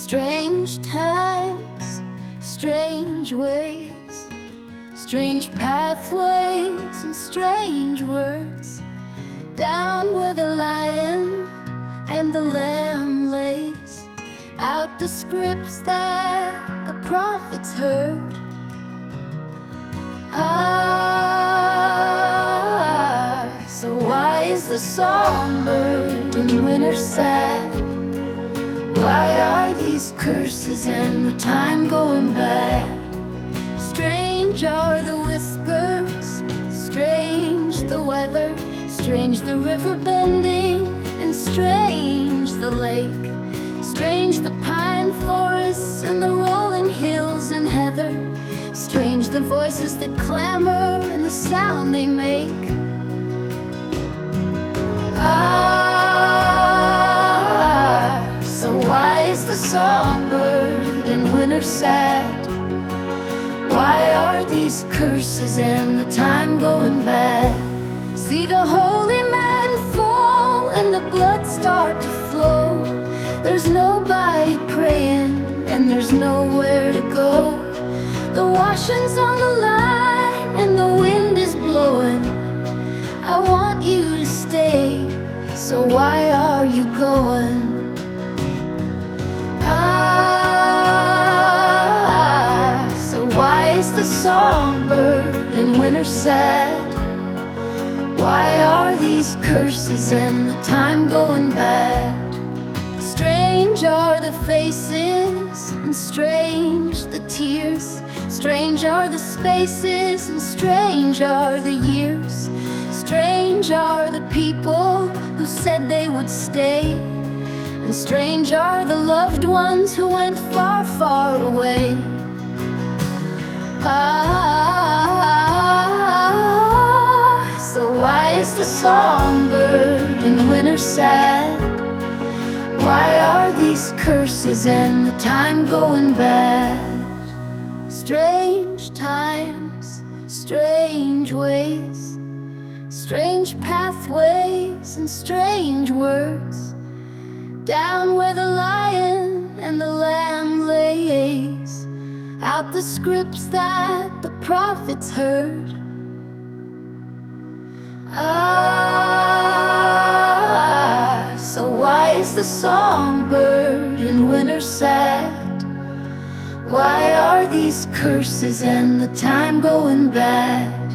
Strange times, strange ways, strange pathways and strange words. Down where the lion and the lamb lays out the scripts that the prophets heard. So why is the songbird in winter sad? Why are these curses and the time going bad? Strange are the whispers, strange the weather, strange the river bending, and strange the lake. Strange the pine forests and the rolling hills and heather. Strange the voices that clamor and the sound they make. So why is the songbird in winter sad? Why are these curses and the time going bad? See the holy man fall and the blood start to flow. There's nobody praying and there's nowhere to go. The washing's on the line and the wind is blowing. I want you to stay, so why are you going? So why is the songbird in winter sad? Why are these curses and the time going bad? Strange are the faces and strange the tears. Strange are the spaces and strange are the years. Strange are the people who said they would stay, and strange are the loved ones who went far, far away. So why is the songbird in winter sad? Why are these curses and the time going bad? Strange times, strange ways, strange pathways and strange words. Down where the lion and the lamb lays out the scripts that the prophets heard. So why is the songbird in winter sad? Why are these curses and the time going bad?